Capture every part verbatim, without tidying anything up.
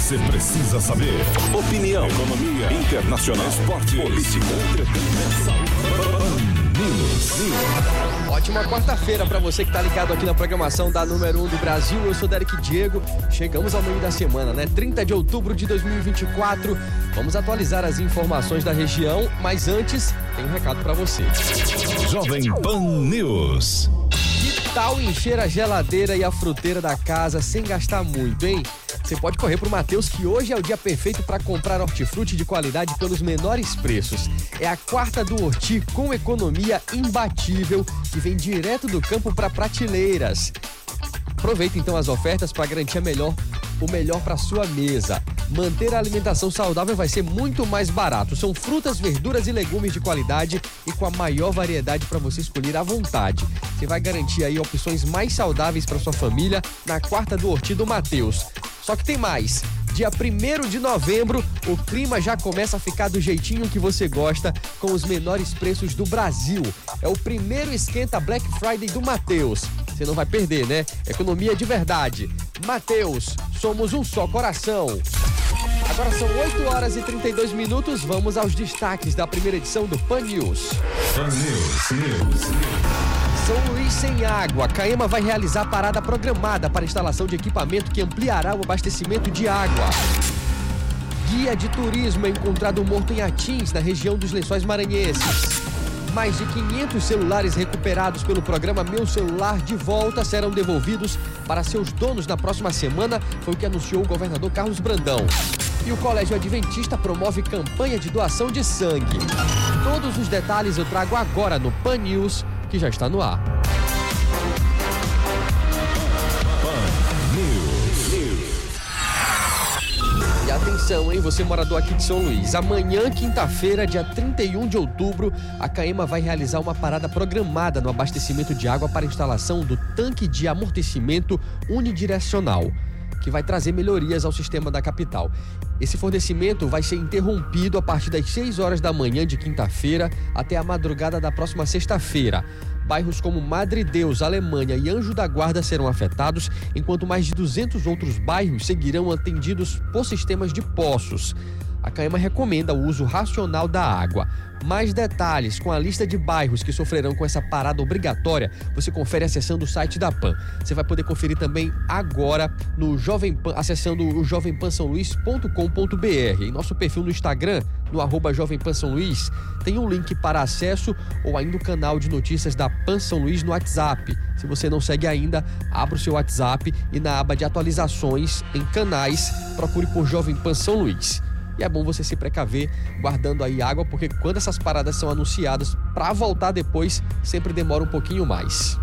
você precisa saber. Opinião, economia, internacional, esporte, política, entretenimento, saúde. News. Ótima quarta-feira para você que tá ligado aqui na programação da número um do Brasil. Eu sou Derek Diego. Chegamos ao meio da semana, né? trinta de outubro de dois mil e vinte e quatro. Vamos atualizar as informações da região, mas antes tem um recado para você. Jovem Pan News. Que tal encher a geladeira e a fruteira da casa sem gastar muito, hein? Você pode correr pro Mateus, que hoje é o dia perfeito para comprar hortifruti de qualidade pelos menores preços. É a quarta do Horti com economia imbatível que vem direto do campo para prateleiras. Aproveita então as ofertas para garantir a melhor, o melhor para sua mesa. Manter a alimentação saudável vai ser muito mais barato. São frutas, verduras e legumes de qualidade e com a maior variedade para você escolher à vontade. Você vai garantir aí opções mais saudáveis para sua família na quarta do Horti do Mateus. Só que tem mais. Dia primeiro de novembro, o clima já começa a ficar do jeitinho que você gosta, com os menores preços do Brasil. É o primeiro esquenta Black Friday do Mateus. Você não vai perder, né? Economia de verdade. Mateus, somos um só coração. Agora são oito horas e trinta e dois minutos. Vamos aos destaques da primeira edição do Pan News. Pan News, News. São Luís sem água. Caema vai realizar parada programada para instalação de equipamento que ampliará o abastecimento de água. Guia de turismo é encontrado morto em Atins, na região dos Lençóis Maranhenses. Mais de quinhentos celulares recuperados pelo programa Meu Celular de Volta serão devolvidos para seus donos na próxima semana, foi o que anunciou o governador Carlos Brandão. E o Colégio Adventista promove campanha de doação de sangue. Todos os detalhes eu trago agora no Pan News, que já está no ar. Pan News. E atenção, hein, você morador aqui de São Luís. Amanhã, quinta-feira, dia trinta e um de outubro, a Caema vai realizar uma parada programada no abastecimento de água para a instalação do tanque de amortecimento unidirecional, que vai trazer melhorias ao sistema da capital. Esse fornecimento vai ser interrompido a partir das seis horas da manhã de quinta-feira até a madrugada da próxima sexta-feira. Bairros como Madre Deus, Alemanha e Anjo da Guarda serão afetados, enquanto mais de duzentos outros bairros seguirão atendidos por sistemas de poços. A Caema recomenda o uso racional da água. Mais detalhes com a lista de bairros que sofrerão com essa parada obrigatória, você confere acessando o site da Pan. Você vai poder conferir também agora no Jovem Pan, acessando o jovem pan são luís ponto com ponto b r. Em nosso perfil no Instagram, no arroba Jovem Pan São Luís, tem um link para acesso ou ainda o canal de notícias da Pan São Luís no WhatsApp. Se você não segue ainda, abra o seu WhatsApp e na aba de atualizações em canais, procure por Jovem Pan São Luís. E é bom você se precaver guardando aí água, porque quando essas paradas são anunciadas, para voltar depois, sempre demora um pouquinho mais.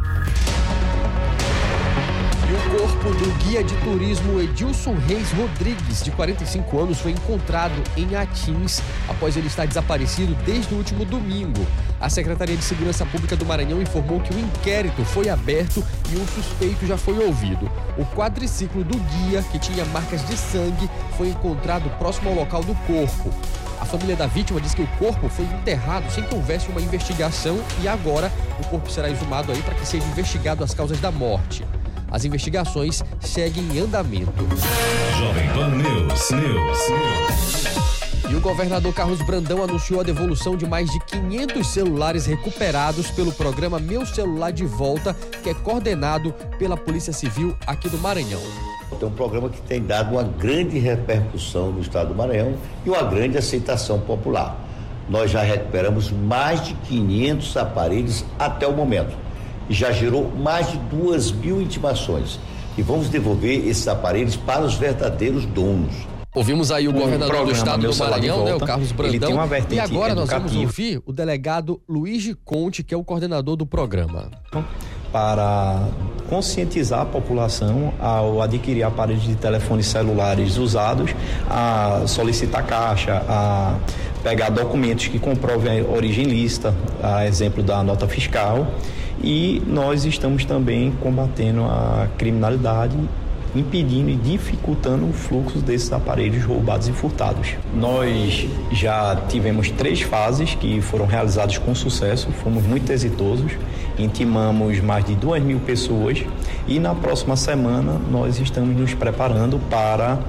E o corpo do guia de turismo Edilson Reis Rodrigues, de quarenta e cinco anos, foi encontrado em Atins após ele estar desaparecido desde o último domingo. A Secretaria de Segurança Pública do Maranhão informou que o inquérito foi aberto e um suspeito já foi ouvido. O quadriciclo do guia, que tinha marcas de sangue, foi encontrado próximo ao local do corpo. A família da vítima diz que o corpo foi enterrado sem que houvesse uma investigação e agora o corpo será exumado aí para que seja investigado as causas da morte. As investigações seguem em andamento. Jovem Pan News, News, News. E o governador Carlos Brandão anunciou a devolução de mais de quinhentos celulares recuperados pelo programa Meu Celular de Volta, que é coordenado pela Polícia Civil aqui do Maranhão. É um programa que tem dado uma grande repercussão no estado do Maranhão e uma grande aceitação popular. Nós já recuperamos mais de quinhentos aparelhos até o momento e já gerou mais de duas mil intimações. E vamos devolver esses aparelhos para os verdadeiros donos. Ouvimos aí o, o governador do estado do Maranhão, volta, né, o Carlos Brandão, e agora nós vamos ouvir o delegado Luiz de Conte, que é o coordenador do programa. Para conscientizar a população ao adquirir aparelhos de telefones celulares usados, a solicitar caixa, a pegar documentos que comprovem a origem lícita, a exemplo da nota fiscal, e nós estamos também combatendo a criminalidade, impedindo e dificultando o fluxo desses aparelhos roubados e furtados. Nós já tivemos três fases que foram realizadas com sucesso, fomos muito exitosos, intimamos mais de duas mil pessoas e na próxima semana nós estamos nos preparando para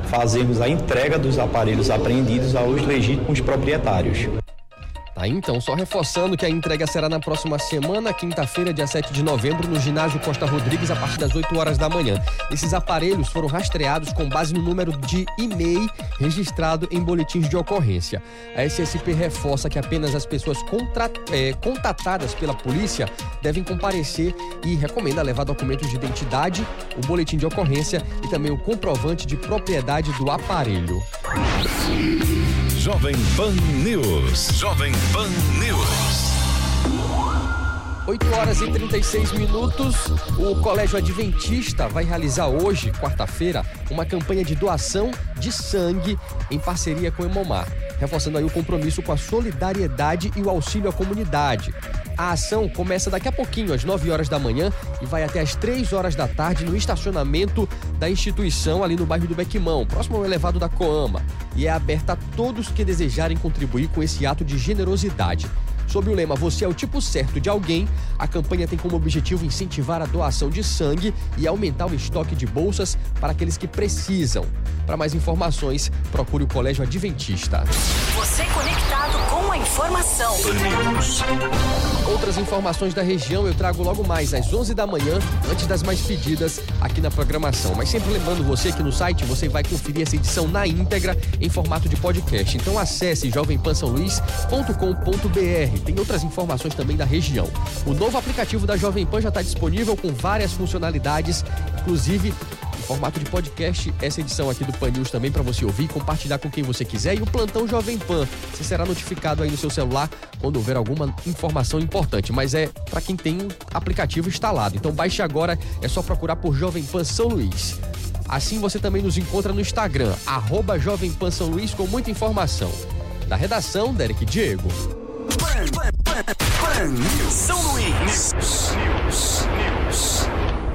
fazermos a entrega dos aparelhos apreendidos aos legítimos proprietários. Tá, então, só reforçando que a entrega será na próxima semana, quinta-feira, dia sete de novembro, no ginásio Costa Rodrigues, a partir das oito horas da manhã. Esses aparelhos foram rastreados com base no número de e mail registrado em boletins de ocorrência. A S S P reforça que apenas as pessoas contra, é, contatadas pela polícia devem comparecer e recomenda levar documentos de identidade, o boletim de ocorrência e também o comprovante de propriedade do aparelho. Jovem Pan News. Jovem Pan News. oito horas e trinta e seis minutos. O Colégio Adventista vai realizar hoje, quarta-feira, uma campanha de doação de sangue em parceria com o Hemomar, reforçando aí o compromisso com a solidariedade e o auxílio à comunidade. A ação começa daqui a pouquinho, às nove horas da manhã, e vai até às três horas da tarde no estacionamento da instituição ali no bairro do Bequimão, próximo ao elevado da Coama. E é aberta a todos que desejarem contribuir com esse ato de generosidade. Sob o lema "Você é o tipo certo de alguém", a campanha tem como objetivo incentivar a doação de sangue e aumentar o estoque de bolsas para aqueles que precisam. Para mais informações, procure o Colégio Adventista. Você conectado com a informação. Outras informações da região eu trago logo mais às onze da manhã, antes das mais pedidas aqui na programação. Mas sempre lembrando você que no site você vai conferir essa edição na íntegra em formato de podcast. Então acesse jovem pan são luís ponto com ponto b r. Tem outras informações também da região. O novo aplicativo da Jovem Pan já está disponível com várias funcionalidades, inclusive em formato de podcast, essa edição aqui do Pan News também para você ouvir e compartilhar com quem você quiser. E o Plantão Jovem Pan, você será notificado aí no seu celular quando houver alguma informação importante, mas é para quem tem um aplicativo instalado. Então baixe agora, é só procurar por Jovem Pan São Luís. Assim você também nos encontra no Instagram, arroba Jovem Pan São Luís, com muita informação. Da redação, Derek Diego. Pan, Pan, Pan, Pan News. São Luís. News, News, News.